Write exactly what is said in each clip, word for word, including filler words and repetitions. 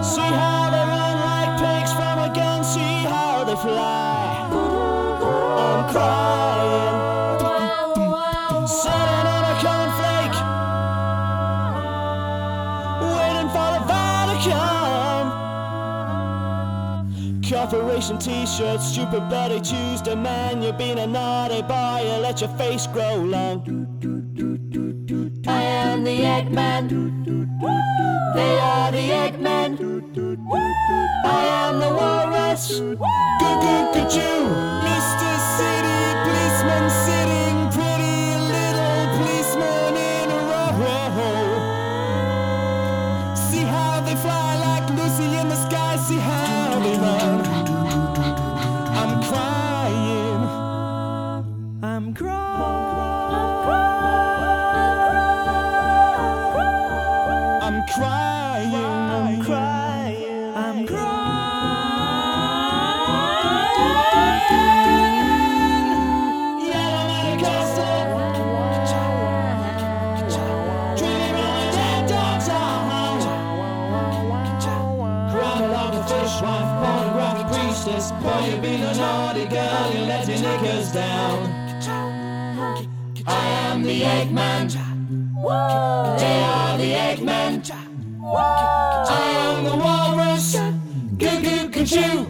See how they run like pigs from a gun, see how they fly. I'm crying, sitting in a cornflake, waiting for the Vatican. Corporation t-shirts, stupid bloody Tuesday, man, you've been a naughty boy, you let your face grow long. I am the Eggman, they are the Eggmen. I am the walrus, goo-goo-goo-choo. Mister City Policeman sitting pretty little policeman in a row. See how they fly like Lucy in the sky, see how they run. I'm crying, I'm crying, I'm crying, I'm crying, I'm crying. Yellow man custard, dreaming on a dead dog's arm. Crying along the fish wife, pornographic priestess. Boy, you've been a naughty girl, you let your knickers down. I am the Eggman, they are the Eggmen. I am the walrus, goo-goo-goo-choo.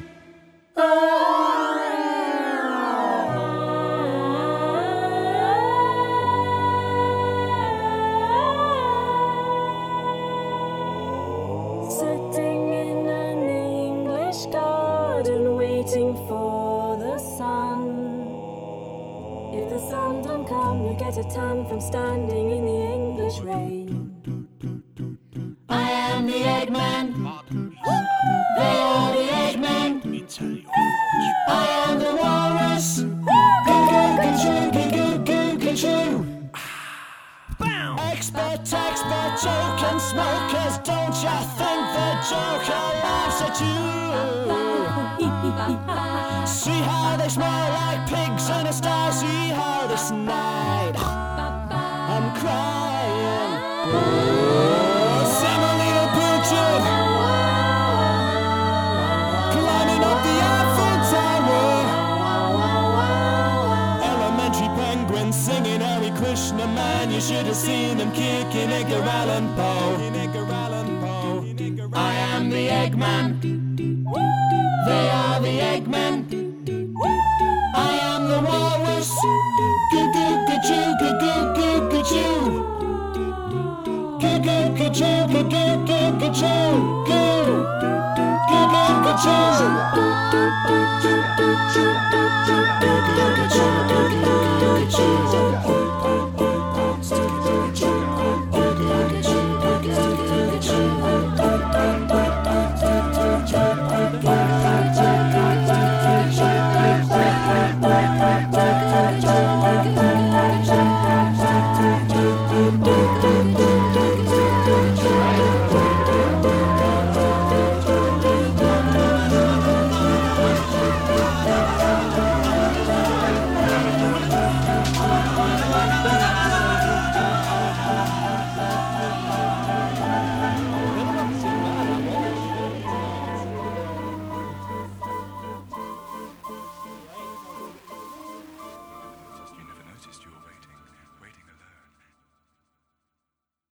Sitting in an English garden, waiting for the sun. If the sun don't come, you get a tan from standing in the English rain. I am the Eggman, they are the Eggmen. I am the walrus, goo-goo-goo-choo, goo-goo-goo-choo. Expert, expert, joking smokers, don't ya think the Joker laughs at you? See how they smell like pigs in a sty, see how they snide. I'm crying, Semolina Butcher, climbing up the Eiffel Tower. Elementary penguins singing Hare Krishna, man, you should have seen them kicking Edgar Allan Poe. I am the Eggman, they are the Eggmen. I am the walrus, goo-goo-goo-choo, goo-goo-goo-choo. Goo-goo-goo-choo, goo-goo-goo-choo.